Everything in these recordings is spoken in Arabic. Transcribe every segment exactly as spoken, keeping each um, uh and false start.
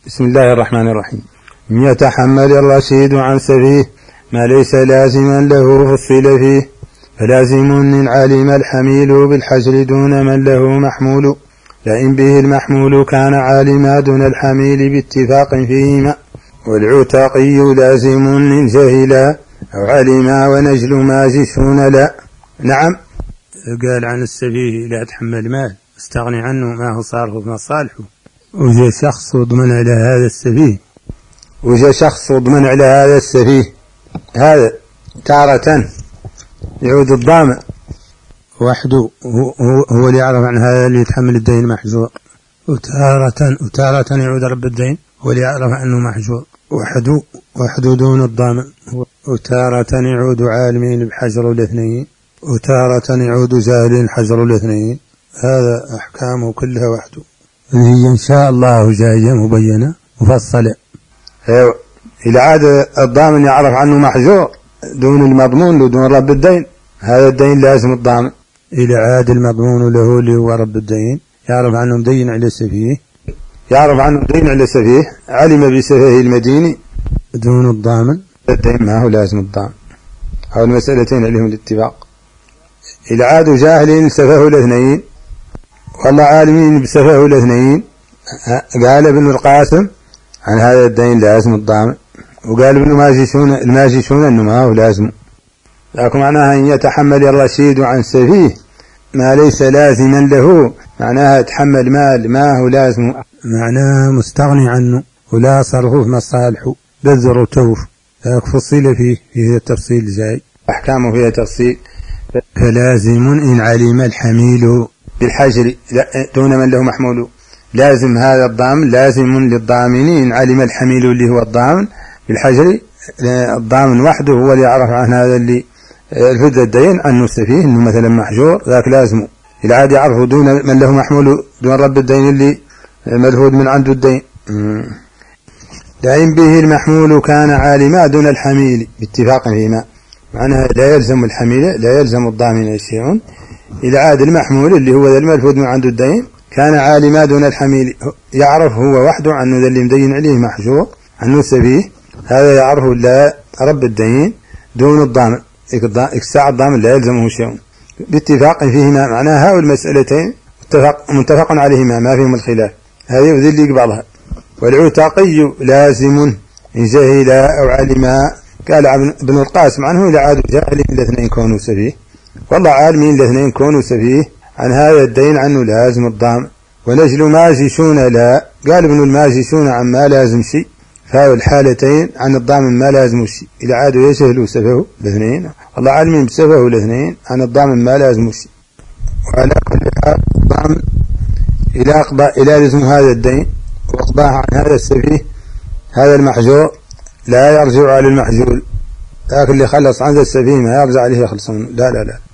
بسم الله الرحمن الرحيم. يتحمل الرشيد عن سفيه ما ليس لازما له فصل فيه، فلازم إن علم الحميل بالحجر دون من له محمول، لئن به المحمول كان عالما دون الحميل باتفاق فيهما، والعتاقي لازم إن جهلا أو علما ونجل ما جشون لا. نعم، قال عن السفيه لا يتحمل مال استغني عنه ما هو صارف في مصالحه، وجاء شخص وضمن على هذا السفيه وجاء شخص وضمن على هذا السفيه هذا تارة يعود الضامن وحده هو, هو اللي يعرف عن هذا اللي يتحمل الدين المحجور، وتارة وتارة يعود رب الدين هو اللي يعرف عنه محجور وحده وحده دون الضامن، وتارة يعود عالمين بحجر الاثنين، وتارة يعود جاهلين حجر الاثنين. هذا أحكامه كلها وحده، هي إن شاء الله جاية مبينة مفصلة. إلى عاد الضامن يعرف عنه محجور دون المضمون له دون رب الدين، هذا الدين لازم الضامن. إلى عاد المضمون له اللي هو رب الدين يعرف عنه مدين على سفيه يعرف عنه مدين على سفيه علم بسفيه المديني دون الضامن، الدين ما هو لازم الضامن. أو المسألتين عليهم الاتفاق. إلى عاد جاهلين سفاه الاثنين والله عالمين بسفاه الاثنين، قال ابن القاسم عن هذا الدين لازم الضامن، وقال ابن الماجشون الماجشون انه ما هو لازم. لكن معناها ان يتحمل الرشيد عن سفيه ما ليس لازما له، معناها يتحمل مال ما هو لازم، معناها مستغني عنه ولا صرفه في مصالحه بذر وتوف. فصيل فيه فيه التفصيل جاي، احكامه فيها تفصيل. فلازم ان علم الحميل بالحجر دون من له محمول، لازم هذا الضامن لازم للضامنين علم الحميل اللي هو الضامن بالحجر، الضامن وحده هو اللي يعرف عن هذا اللي الفد الدين عنه سفيه انه مثلا محجور، ذاك لازمه. العاد يعرفه دون من له محمول دون رب الدين اللي ملهود من عنده الدين. لئن به المحمول كان عالما دون الحميل باتفاق فيما، معناها لا يلزم الحميل لا يلزم الضامن شيء. إلى عاد المحمول اللي هو ذا الملفوظ من عنده الدين كان عالما دون الحميل، يعرف هو وحده عنه ذا اللي مدين عليه محجور عنه سفيه، هذا يعرفه لا رب الدين دون الضامن، الساعة الضامن لا يلزمه شيء باتفاق فيهما. معناها هؤلاء المسألتين متفق, متفق عليهما ما فيهم الخلاف، هذه وذي اللي قبضها. والعتاقي لازم إن جهلا أو علما، قال ابن القاسم عنه إلى عاد جاهلين الاثنين كونوا سفيه، والله عالمين الاثنين كونوا سفيه عن هذا الدين عنه لازم الضامن. ونجل ماجشون لا، قال ابن الماجشون عن ما لازم شيء، فهو الحالتين عن الضامن ما لازم شيء. إلى عادوا يجهلوا سفه الاثنين، والله عالمين بسفه الاثنين عن الضامن ما لازم شيء. وعلى كل حال الضامن إلى أقضى إلى لزم هذا الدين وأقضاه عن هذا السفيه هذا المحجور لا يرجع على المحجول، لكن اللي خلص عن ذا السفيه ما يرجع عليه يخلصون، لا لا لا.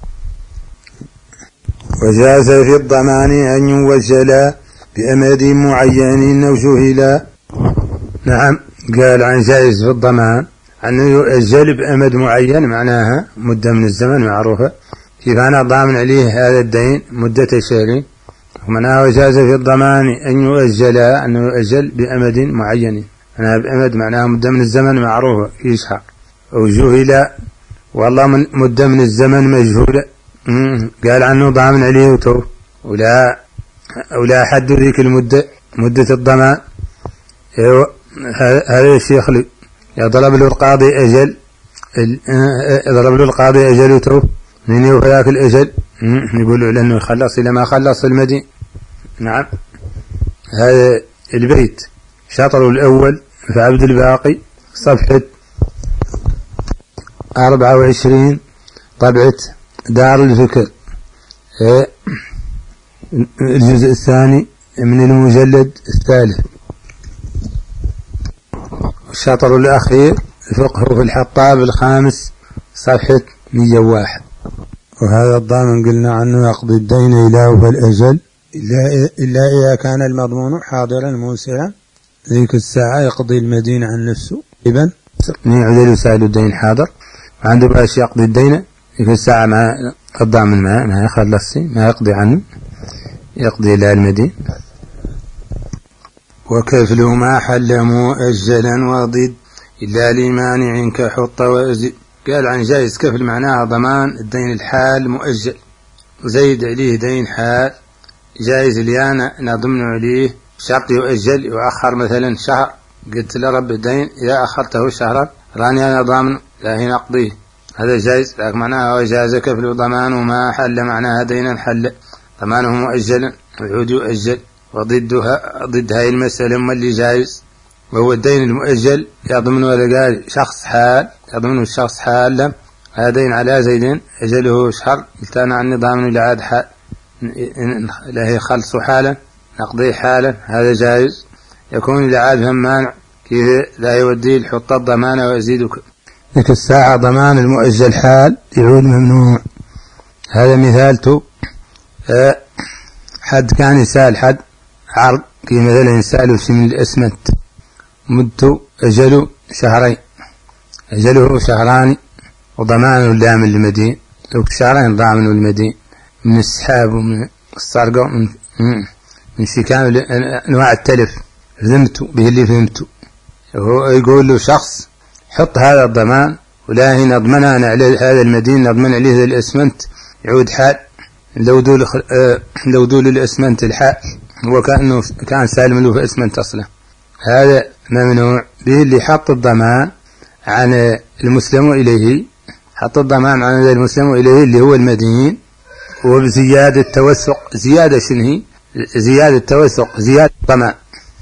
وجاز في الضمان أن يوجل بأمد معين أو جهلا. نعم، قال عن جائز في الضمان أنه يؤجل بأمد معين، معناها مدة من الزمن معروفة، كيف أنا ضامن عليه هذا الدين مدة شهرين، ومعناها وجاز في الضمان أن يؤجل أنه يؤجل بأمد معين، أنا بأمد معناها مدة من الزمن معروفة يشهر، أو جهلا والله من مدة من الزمن مجهولة، قال عنه ضامن عليه وتوف، ولا ولا حد ذيك المدة مدة الضمان. هذا الشيخ يضرب له القاضي أجل يضرب له القاضي أجل وتوف، من يوفى ذاك الأجل يقولوا لأنه يخلص إلى ما خلص المدين. نعم، هذا البيت شطره الأول في عبد الباقي صفحة أربعة وعشرين طبعة دار الفكر، الجزء الثاني من المجلد الثالث. الشطر الأخير فقه في الحطاب الخامس صفحة مئة وواحد. وهذا الضامن قلنا عنه يقضي الدين إلى وفى الأجل إلا, إلا إذا كان المضمون حاضرا موسرا، ذيك الساعة يقضي المدين عن نفسه إذن يعدل يساعد الدين حاضر، عنده باش يقضي الدين ذيك الساعة مع الضامن ما ما يخلص ما يقضي عنه، يقضي إلى المدين. وكفل ما حل مؤجلا وضد إلا لمانع كحط وأزد. قال عن جائز كفل معناها ضمان الدين الحال مؤجل، وزيد عليه دين حال جائز اللي أنا نضمن عليه شرط يؤجل يؤخر مثلا شهر، قلت لرب الدين إذا أخرته شهرا راني أنا ضامن لا هنا أقضيه، هذا جائز. لكن معناها وجاز كفل ضمان وما حل معناها دينا حل ضمانه مؤجلا والعود يؤجل. وضدها ضد هاي المسألة ما اللي جائز وهو الدين المؤجل يضمن ولا قال شخص حال يضمنه الشخص حالا، هذا دين على زيد أجله شهر التانا عن نظام العاد حال لا هي خلص حالا نقضي حالا، هذا جائز. يكون العاد هم مانع كيف لا يودي الحط الضمان ويزيدك لك الساعة ضمان المؤجل حال يعود ممنوع. هذا مثالته أه حد كان يسال حد عرض كي مثلا يسأله شيء من الأسمنت مدته أجله شهرين أجله شهران وضمانه لا من المدين لو شهرين ضامنه المدين من السحاب ومن السرقة ومن من شي كامل أنواع التلف فهمته به اللي فهمته. هو يقول له شخص حط هذا الضمان ولا هنا نضمن أنا على هذا المدين نضمن عليه الأسمنت يعود حال لو دول آه لو دول الأسمنت الحال هو كأنه كان سالم له في أسمنت أصلا، هذا ممنوع به اللي حط الضمان عن المسلم إليه حط الضمان عن المسلم إليه اللي هو المدين وبزيادة توثق. زيادة شنهي زيادة توثق زيادة ضمان.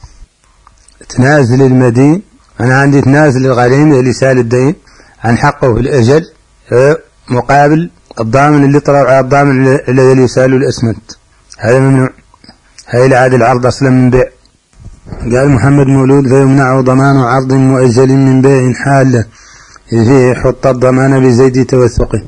تنازل المدين أنا عندي تنازل الغريم اللي سال الدين عن حقه في الأجل مقابل الضامن اللي طلع على الضامن الذي يسال الأسمنت، هذا ممنوع. هاي العادة العرض أصلا من بيع. قال محمد مولود فيمنع ضمان عرض مؤجل من بيع حالة فيه يحط الضمان بزيد توثقه،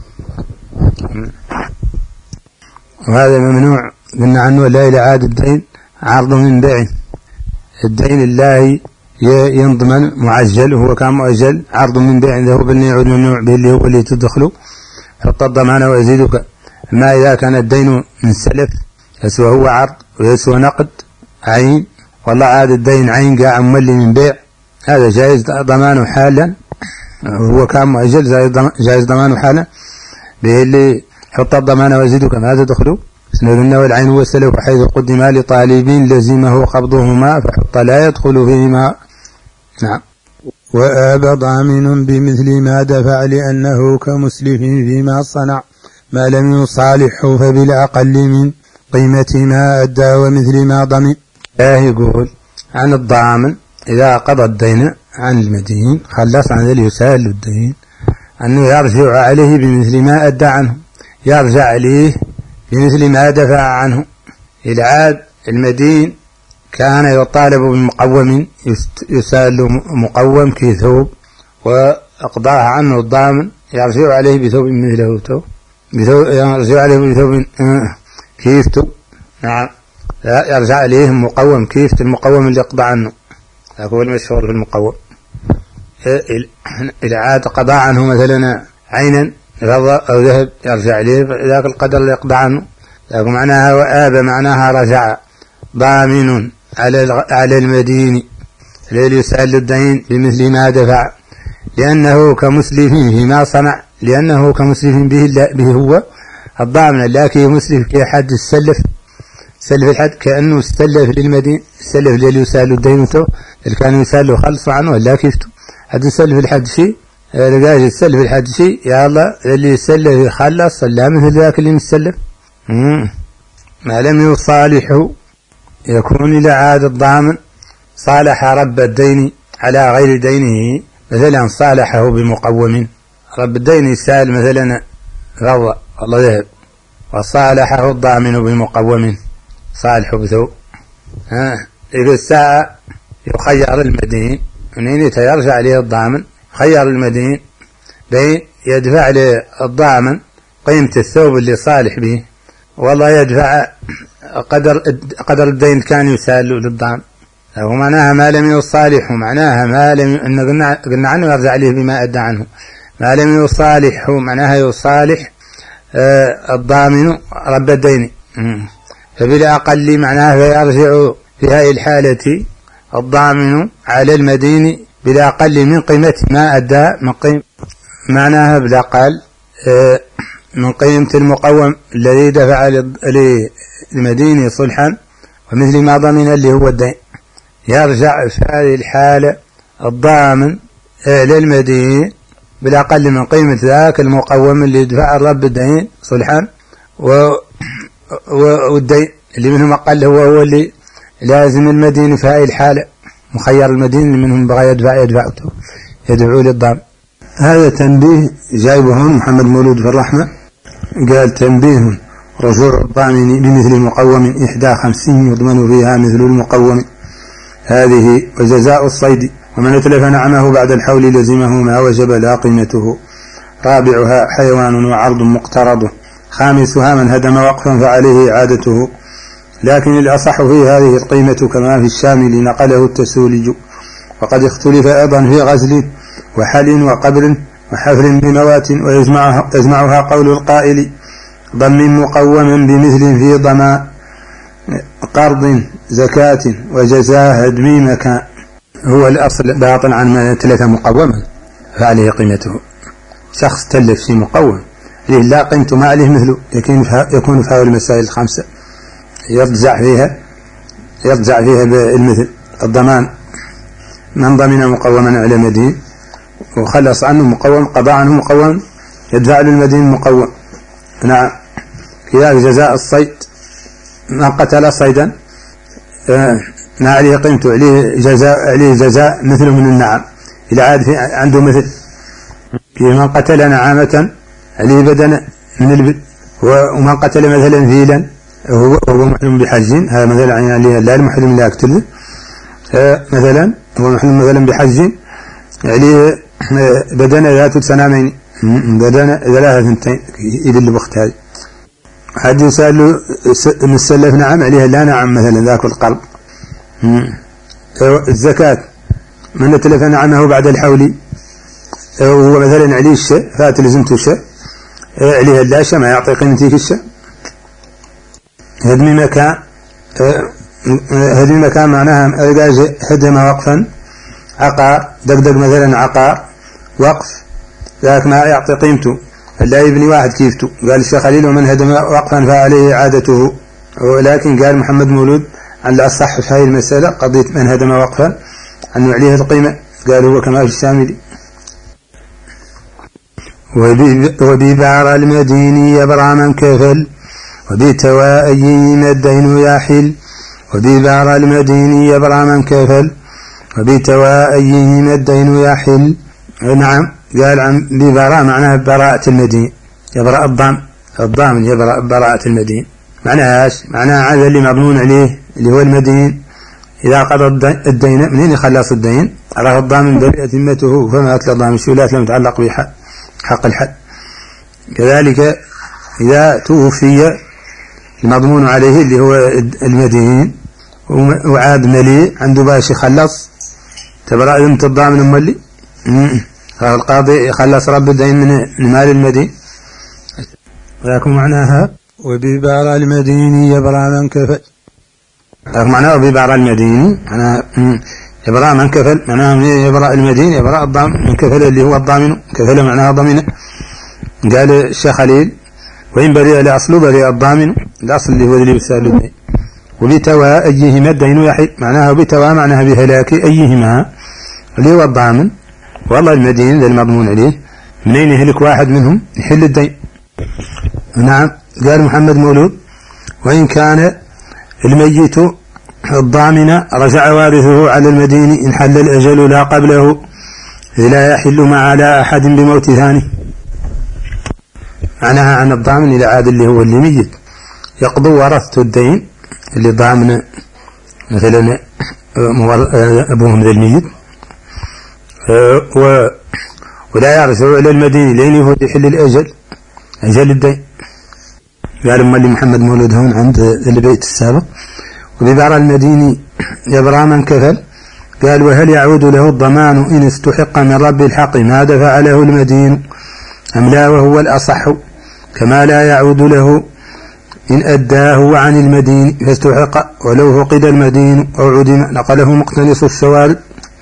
وهذا ممنوع. قلنا عنه لا العادة الدين عرض من بيع، الدين الله ينضمن معجل وهو كان مؤجل عرض من بيع ذهو بالني يعود ممنوع به اللي هو اللي تدخله حط الضمان ويزيدك. ما إذا كان الدين من سلف يسوى هو عرض ويسوى نقد عين والله عاد الدين عين قاع مولي من بيع، هذا جائز ضمانه حالا هو كان مؤجل جائز ضمانه حالا به اللي حط الضمان ويزيدك. هذا دخله سنقولنا والعين والسلف حيث قدم لطالبين لزمه قبضهما فحط لا يدخل فيهما. نعم. وآب ضامن بمثل ما دفع لأنه كمسلف فيما صنع ما لم يصالحه فبالأقل من قيمة ما أدى ومثل ما ضمن. لا يقول عن الضامن إذا قضى الدين عن المدين خلص عن ذلك يسال الدين أنه يرجع عليه بمثل ما أدى عنه، يرجع عليه بمثل ما دفع عنه. العاد المدين كان يطالب بمقوم يسال مقوم كي ثوب وأقضاه عنه الضامن يرجع عليه بثوب مثله ثوب يرجع عليه بثوب كيفته. نعم يرجع عليه مقوم كيفة المقوم اللي قضى عنه، هو المشهور في المقوم. إذا عاد قضى عنه مثلا عينا فضة أو ذهب يرجع عليه ذاك القدر اللي قضى عنه. لكن معناها وآب معناها رجع ضامن على على المدين الذي يسأل الدين بمثل ما دفع لأنه كمسلف فيما صنع، لأنه كمسلف به به هو الضامن لكن مسلف كأحد السلف سلف الحد كأنه استلف للمدين السلف الذي يسأل الدين تو اللي كان يسأل له خلص عنه ولا كيفته حد يسلف الحد شيء لقاش يسلف الحد شيء يا الله اللي يسلف يخلص صلى مثل ذاك اللي مستلف. ما لم يصالحه يكون إلى عاد الضامن صالح رب الدين على غير دينه، مثلا صالحه بمقوم رب الدين يسال مثلا فضة الله ذهب وصالحه الضامن بمقوم صالحه بثوب. ها إذا الساعة يخير المدين منين يرجع عليه الضامن خير المدين بين يدفع للضامن قيمة الثوب اللي صالح به والله يدفع قدر قدر الدين كان يسال للضامن، ومعناها ما لم يصالحه معناها ما لم إن قلنا قلنا عنه يرجع عليه بما أدى عنه. ما لم يصالحه معناها يصالح آه الضامن رب الدين، فبالأقل معناها فيرجع في هذه الحالة الضامن على المدين بالأقل من قيمة ما أدى من قيمة، معناها بالأقل من قيمة المقوم الذي دفع للمدين صلحا ومثل ما ضمن اللي هو الدين. يرجع في هذه الحالة الضامن للمدين بالأقل من قيمة ذاك المقوم اللي دفع الرب الدين صلحا، والدين اللي منهم أقل هو هو اللي لازم المدين في هذه الحالة، مخير المدين اللي منهم بغى يدفع يدفع يدعو للضامن. هذا تنبيه جايبه هون محمد مولود في الرحمة، قال تنبيه رجوع الضامن بمثل مقوم إحدى خمسين يضمن فيها مثل المقوم هذه وجزاء الصيد، ومن اتلف نعمه بعد الحول لزمه ما وجب لا قيمته. رابعها حيوان وعرض مقترضه. خامسها من هدم وقفا فعليه إعادته، لكن الأصح في هذه القيمة كما في الشامل نقله التسولج. وقد اختلف أيضا في غزل وحل وقبر وحفر بموات، ويجمعها يجمعها قول القائل ضم مقوما بمثل في ضمان قرض زكاة وجزاء هدم مكان. هو الأصل باطل عن من تلف مقوما فعليه قيمته. شخص تلف في مقوم عليه لا قيمته ما عليه مثله، لكن يكون في هذه المسائل الخمسة يرجع فيها يرجع فيها بالمثل. الضمان من ضمن مقوما على مدين وخلص عنه مقوم قضى عنه مقوم يدفع للمدين مقوم. نعم. كذلك جزاء الصيد، من قتل صيدا ما عليه قيمته عليه جزاء عليه جزاء مثله من النعم إذا عاد عنده مثل. من قتل نعامة عليه بدن من البل. ومن قتل مثلا فيلا هو هو محرم بحج، هذا مثلا يعني لا المحرم لا يقتله، مثلا هو محرم مثلا بحج عليه بدن ذات سنامين بدن ثلاثة ثنتين إذا اللي بخت هذه. حد يسأل له مسلف نعم عليها لا نعم مثلا ذاك القرض. الزكاة من تلف نعمه بعد الحول هو مثلا عليه الشيء فات لزمته شيء عليها اللاشة ما يعطي قيمتك الشيء. هدم مكان، هدم مكان معناها هدم وقفا عقار دقدق مثلا عقار وقف ذاك ما يعطي قيمته لا يبني واحد كيفته. قال الشيخ خليل ومن هدم وقفا فعليه إعادته، ولكن قال محمد مولود عن الأصح في هذه المسألة قضية من هدم وقفا أنه عليه القيمة، قال هو كما في الشامل. وببعر المدين يبرى من كفل وبتوائيم الدين يحل. وببعر المدين يبرى من كفل وبتوائيم الدين يحل. نعم. قال عن ببراء معناها براءة المدين، يبرأ الضامن الضامن يبرأ براءة المدين. معناها ايش؟ معناها هذا اللي مضمون عليه اللي هو المدين إذا قضى الدين منين يخلص الدين راه الضامن برئت ذمته فما أكل الضامن الشولات لم يتعلق بحق الحد. كذلك إذا توفي المضمون عليه اللي هو المدين وعاد مليء عنده باش يخلص تبرأ ذمة الضامن مولي القاضي يخلص رب الدين من مال المدين. ولكن معناها وببعر المدين يبرى من كفل. معناها وببعر المدين معناها يبرى من كفل، معناها يبرى المدين يبرى الضامن من كفل اللي هو الضامن. كفل معناها ضمن. قال الشيخ خليل وإن برئ الأصل برئ الضامن، الأصل اللي هو اللي يسأل الدين. وبتوا أيهما الدين يحل، معناها بتوا معناها بهلاك أيهما اللي هو الضامن والله المدين ذا المضمون عليه منين يهلك واحد منهم يحل الدين. نعم. قال محمد مولود وإن كان الميت الضامن رجع وارثه على المدين إن حل الأجل لا قبله لا يحل مع على أحد بموت ثاني. معناها عن الضامن إلى عاد اللي هو اللي ميت يقضوا ورثته الدين اللي ضامن مثلا أبوهم ذا الميت و ولا يرجعوا إلى المدينة لين هو يحل الأجل أجل الدين. قال أما اللي محمد مولود هون عند البيت السابق. وببعر المدينة يبرى من كفل. قال وهل يعود له الضمان إن استحق من رب الحق ما دفع له المدين أم لا، وهو الأصح كما لا يعود له إن أداه عن المدين فاستحق ولو فقد المدين أو عدم نقله مقتنص الشوارب.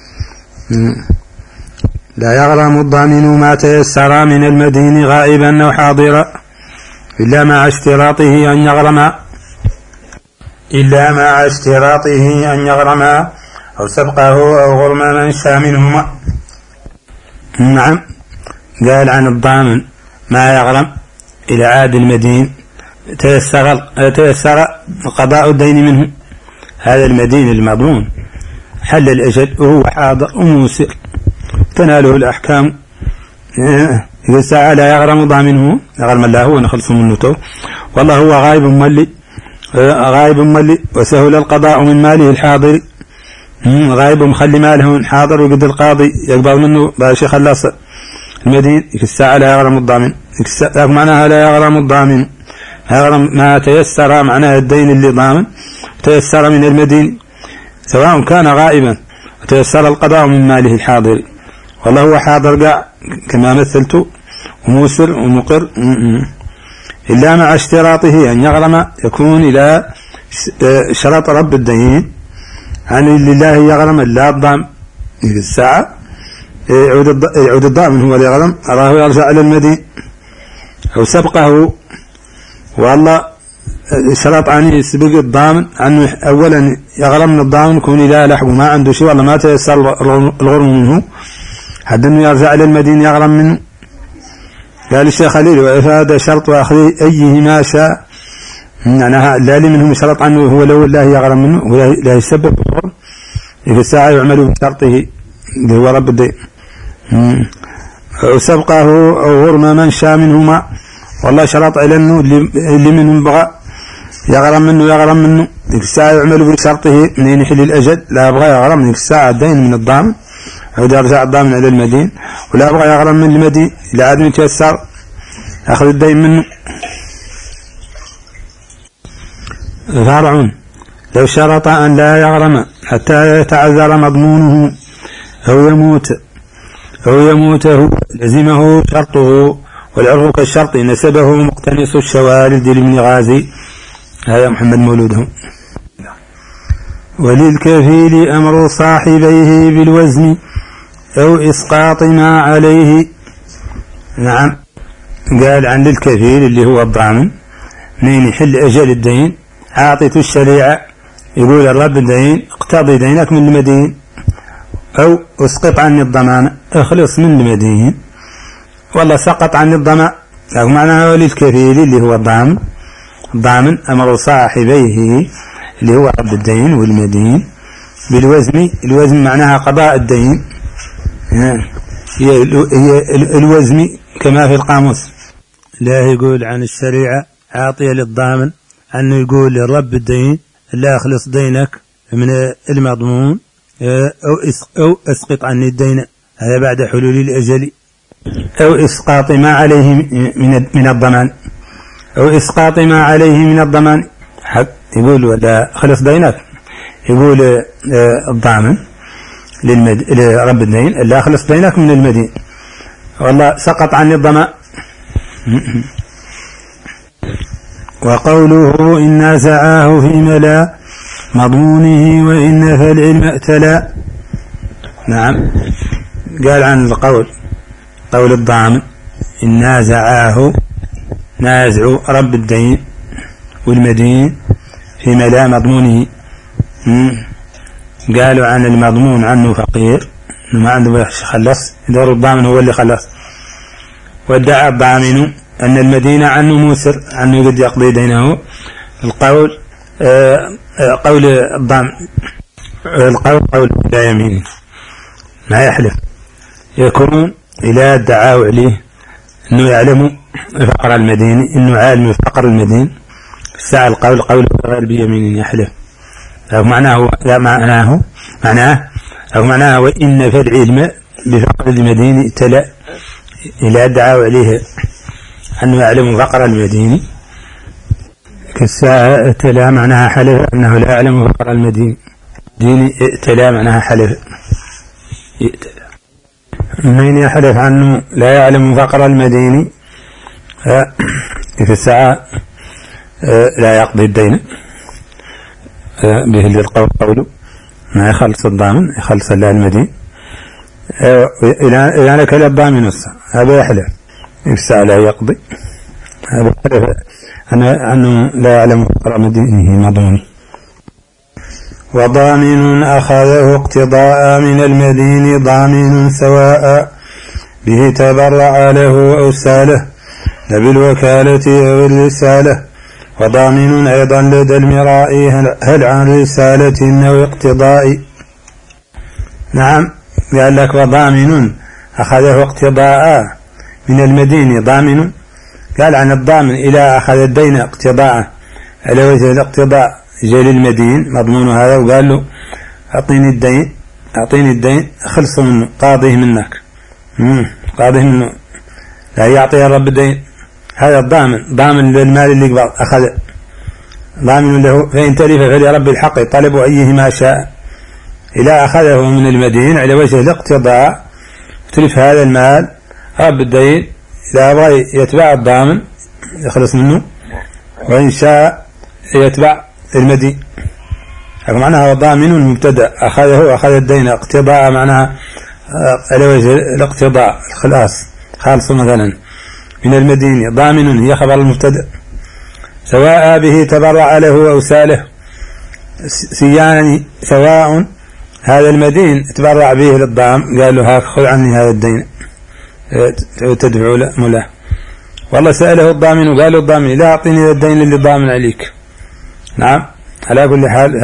لا يغرم الضامن ما تيسر من المدين غائبا أو حاضرا إلا مع اشتراطه أن يغرم إلا مع اشتراطه أن يغرم أو سبقه أو غرم من شاء منهما. نعم، قال عن الضامن ما يغرم إلى عاد المدين تيسر تيسر قضاء الدين منه. هذا المدين المضمون حل الأجل وهو حاضر وموسر تناله الأحكام. إذا ساعة لا يغرم ضامنه يغرم الله ونخلص منه تو والله هو غائب ملي غائب ملي وسهل القضاء من ماله الحاضر. غائب مخلي ماله حاضر وقد القاضي يقبض منه باش يخلص المدين في الساعة لا يغرم الضامن. معناها لا يغرم الضامن يغرم ما تيسر معناها الدين اللي ضامن تيسر من المدين سواء كان غائبا وتيسر القضاء من ماله الحاضر. والله هو حاضر قاع كما مثلت وموسر ومقر. إلا مع اشتراطه أن يغرم يكون إلى شرط رب الدين عن لله يغرم لا الضامن في الساعة يعود الضامن هو اللي يغرم أراه يرجع إلى المدين أو سبقه. والله شرط عنه يسبق الضامن عنه أولا يغرم من الضامن يكون إذا لحق ما عنده شيء والله ما تيسر الغرم منه حد أنه يرجع إلى المدين يغرم منه. قال الشيخ خليل وإفادة شرط وأخذ أيهما شاء معناها لا منهم شرط عنه هو لو الله يغرم منه ولا يسبب الغرم في الساعة يعمل بشرطه اللي هو رب الدين. وسبقه أو غرم من شاء منهما والله شرط على أنه اللي منهم بغى يغرم منه يغرم منه في الساعة يعمل بشرطه منين يحل الأجل. لا أبغى يغرم في الساعة الدين من الضامن أو يرجع الضامن إلى المدين ولا أبغى يغرم من المدين إلى عدم يتيسر أخذ الدين منه. فرع لو شرط أن لا يغرم حتى يتعذر مضمونه أو يموت أو يموته لزمه شرطه والعرف كالشرط نسبه مقتنص الشوارد لابن غازي. هذا محمد مولوده. وللكفيل أمر صاحبيه بالوزن أو إسقاط ما عليه. نعم، قال عن للكفيل اللي هو الضامن منين يحل أجل الدين عاطيته الشريعة يقول الرب الدين اقتضي دينك من المدين أو اسقط عني الضمان اخلص من المدين والله سقط عني الضمان. معناها للكفيل اللي هو الضامن الضامن أمر صاحبيه اللي هو رب الدين والمدين بالوزن. الوزن معناها قضاء الدين هي الوزن كما في القاموس. لا يقول عن الشريعة عاطية للضامن أنه يقول للرب الدين لا أخلص دينك من المضمون أو أسقط عني الدين هذا بعد حلول الأجل أو إسقاط ما عليه من الضمان أو إسقاط ما عليه من الضمان. يقول ولا خلص دينك يقول الضامن لرب الدين لا أخلص دينك من المدين والله سقط عني الضمان. وقوله إن نازعاه في ملا مضمونه وإن فالعلم ائتلى. نعم، قال عن القول قول الضامن إن نازعاه نازع رب الدين والمدين في ملا مضمونه. قالوا عن المضمون عنه فقير ما عنده خلص دور الضامن هو اللي خلص. وادعى الضامن أن المدينة عنه موسر عنه قد يقضي دينه. القول آه آه قول الضامن القول قول لا يمين ما يحلف يكون إلى ادعاه عليه أنه يعلم فقر المدين أنه عالم فقر المدين الساعة القول قول غير بيمين يحلف أو معناه لا معناه معناه أو معناه وإن في العلم بفقر المدين تلا إلى ادعاه عليه أنه يعلم فقر المدين كالساعة تلا معناها حلف أنه لا يعلم فقر المدين دين تلا معناها حلف من يحلف عنه لا يعلم فقر المدين في الساعة لا يقضي الدين به القول قوله ما يخلص الضامن يخلص الله المدين إلى أنك لا الضامن هذا يحلف يفسع لا يقضي هذا يحلف أنه لا يعلم فقر مدينه مضمون. وضامن أخذه اقتضاء من المدين ضامن سواء به تبرع له أو ساله لا بالوكالة أو الرسالة. وضامن أيضا لدى المراء هل عن رسالة أو اقتضاء. نعم قال لك وضامن أخذه اقتضاء من المدين ضامن، قال عن الضامن إلى أخذ الدين اقتضاء على وجه الاقتضاء جاء للمدين مضمون هذا وقال له أعطيني الدين أعطيني الدين خلص منه قاضيه منك قاضيه منه لا يعطي الرب الدين. هذا الضامن ضامن للمال اللي أخذ ضامن له فإن تلف فلرب الحق طلب أيهما شاء إلى أخذه من المدين على وجه الاقتضاء تلف هذا المال رب الدين إذا أبغى يتبع الضامن يخلص منه وإن شاء يتبع المدين. معناها ضامن مبتدأ أخذه أخذ الدين اقتضاء معناها على وجه الاقتضاء الخلاص خالص مثلا من المدين ضامن هي خبر المبتدأ سواء به تبرع له أو ساله سيان سواء هذا المدين تبرع به للضام قال له هاك خذ عني هذا الدين تدفع له والله سأله الضامن وقال له الضامن لا أعطيني الدين اللي ضامن عليك. نعم على كل حال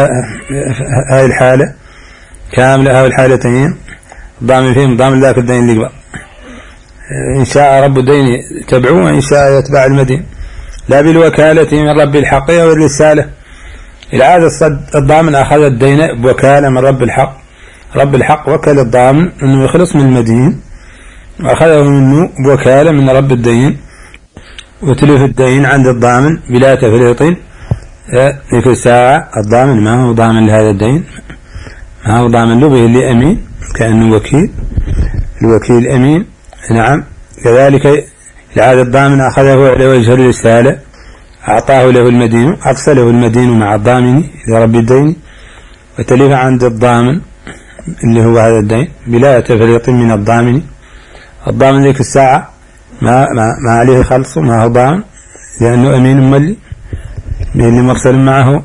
هاي الحالة كاملة هاي الحالتين الضامن فيهم ضامن ذاك الدين اللي قبل إن شاء رب الدين تبعوه وإن شاء يتبع المدين لا بالوكالة من رب الحق والرسالة. العادة الضامن أخذ الدين بوكالة من رب الحق رب الحق وكل الضامن أنه يخلص من المدين وأخذه منه بوكالة من رب الدين وتلف الدين عند الضامن بلا تفريط في الساعة. الضامن ما هو ضامن لهذا الدين ما هو ضامن له به اللي أمين كأنه وكيل الوكيل أمين. نعم كذلك العادة الضامن أخذه على وجه الرسالة أعطاه له المدين أرسله المدين مع الضامن لرب الدين وتلف عند الضامن اللي هو هذا الدين بلا تفريط من الضامن. الضامن ذيك الساعة ما, ما, ما عليه خلصه ما هو ضامن لأنه أمين ملي اللي مرسل معه.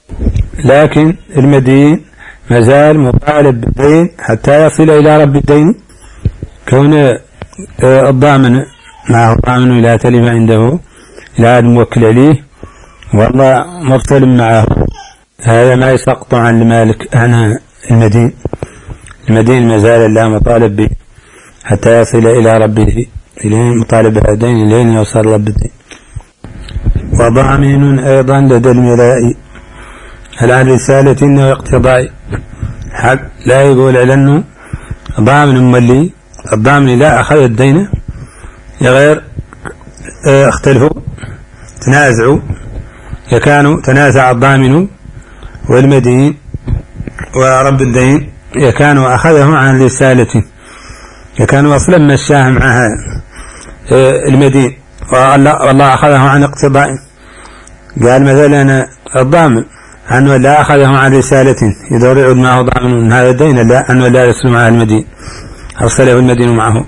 لكن المدين مازال مطالب بالدين حتى يصل إلى رب الدين كون الضامن معه ضامن لا تلف عنده لا موكل عليه والله مرسل معه هذا ما يسقط عن المالك عن المدين. المدين مازال لا مطالب به حتى يصل إلى ربه إليه مطالب بالدين لين يوصل رب الدين. وضامن أيضا لدى الملاء هل عن رسالة إنه اقتضاء حق لا يقول على أنه ضامن ملي الضامن لا أخذ الدين غير اختلفوا تنازعوا يكانوا تنازع الضامن والمدين ورب الدين يكانوا أخذه عن رسالة يكانوا أصلا مشاه معها المدين والله أخذه عن اقتضاء. قال مثلا الضامن أنه لا أخذه عن رسالة يدور يعود معه ضامن من هذا الدين لا أنه لا يسلم معه المدين أرسله المدين معه.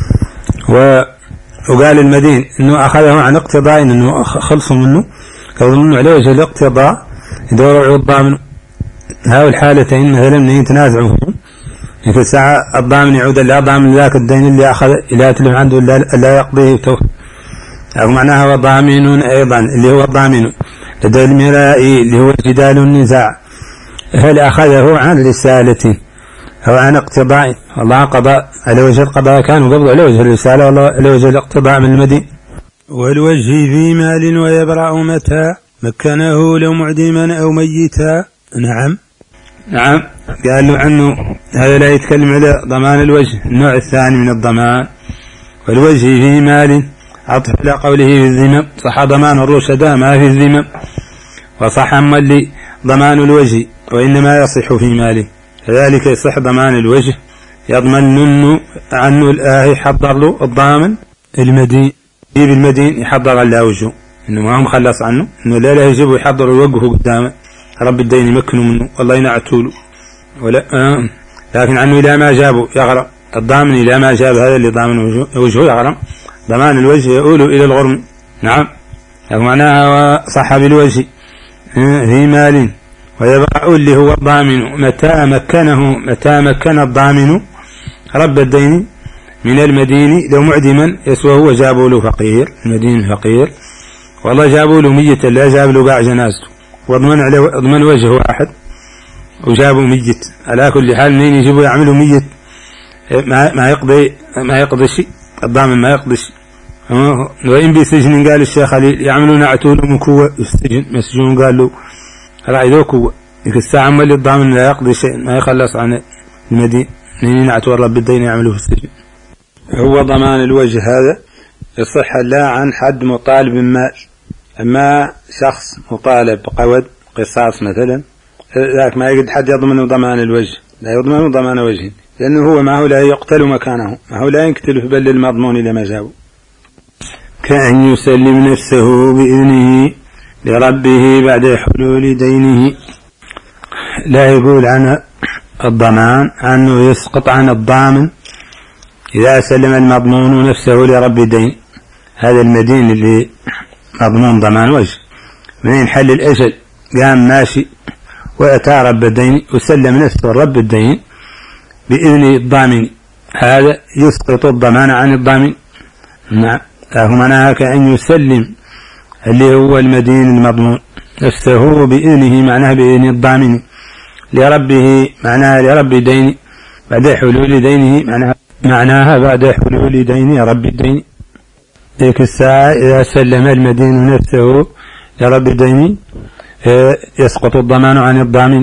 وقال المدين أنه أخذه عن اقتضاء أنه خلصوا منه كظنوا على وجه الاقتضاء يدور يعود ضامن. هاو الحالتين مثلا من يتنازعوا في ساعة الضامن يعود لا ضامن ذاك الدين اللي أخذ إلى تلف عنده لا يقضيه توه معناها وضامن أيضا اللي هو الضامن لدى المراء اللي هو جدال النزاع هل أخذه عن رسالة أو عن اقتضاء والله قضاء على وجه القضاء كانوا قبضوا على وجه الرسالة والله على وجه الاقتضاء من المدين. والوجه في مال ويبرأ متى مكنه لو معدما أو ميتا. نعم نعم قال له عنه هذا لا يتكلم على ضمان الوجه النوع الثاني من الضمان. والوجه في مال عطف إلى قوله في الذمم صح ضمان الرشداء ما في الذمم وصح ملي ضمان الوجه وإنما يصح في ماله كذلك يصح ضمان الوجه يضمن أنه عنه الآه يحضر له الضامن المدين يجيب المدين يحضر له وجهه إنه ما هم خلص عنه، إنه لا لا يجب يحضر ويوقفوا قدامه رب الدين يمكنوا منه والله ينعتوا ولا آه. لكن عنه إلى ما جابوا يغرم الضامن، إلى ما جاب هذا اللي ضامن وجهه يغرم. ضمان الوجه يؤول إلى الغرم. نعم، معناها صح بالوجه في مال ويبقى اللي هو الضامن متى مكنه متى مكن الضامن رب الدين من المدين لو معدما يسوى هو جابوا له فقير، المدين فقير والله جابوا له ميت لا جاب له قاع جنازته واضمن عليه اضمن وجه واحد وجابوا ميت. على كل حال منين يجيبوا يعملوا ميت ما ما يقضي ما يقضي شيء، الضامن ما يقضي شيء. وإن بسجن قال الشيخ علي يعملون عتول مكوة السجن مسجون، قال له رأي ذو كوة الساعة مالي الضامن لا يقضي شيء ما يخلص عن المدين منين عتول رب الدين يعملوا في السجن. هو ضمان الوجه هذا يصح لا عن حد مطالب بالمال، أما شخص مطالب بقود قصاص مثلا ذاك ما يقد حد يضمن ضمان الوجه، لا يضمن ضمان وجهه لأنه هو ما هو لا يقتل مكانه، ما هو لا يقتل بل المضمون إلى ما جابه. كأن يسلم نفسه بإذنه لربه بعد حلول دينه. لا يقول عن الضمان أنه يسقط عن الضامن إذا سلم المضمون نفسه لرب الدين. هذا المدين اللي مضمون ضمان وجه منين حل الأجل قام ماشي وأتى رب الدين وسلم نفسه رب الدين بإذن الضامن، هذا يسقط الضمان عن الضامن. نعم، معناها كأن يسلم اللي هو المدين المضمون نفسه بإذنه، معناها بإذن الضامن لربه، معناها لرب الدين بعد حلول دينه، معناها معناها بعد حلول دين رب الدين. ذيك الساعة إذا سلم المدين نفسه لرب الدين يسقط الضمان عن الضامن.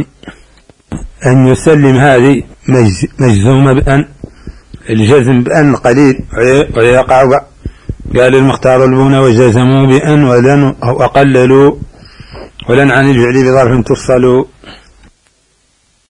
أن يسلم هذه مجزومة بأن، الجزم بأن قليل ويقع، قال المختار البون وجزموا بأن ولن أو أقللوا ولن عن الفعل بظرف تفصلوا.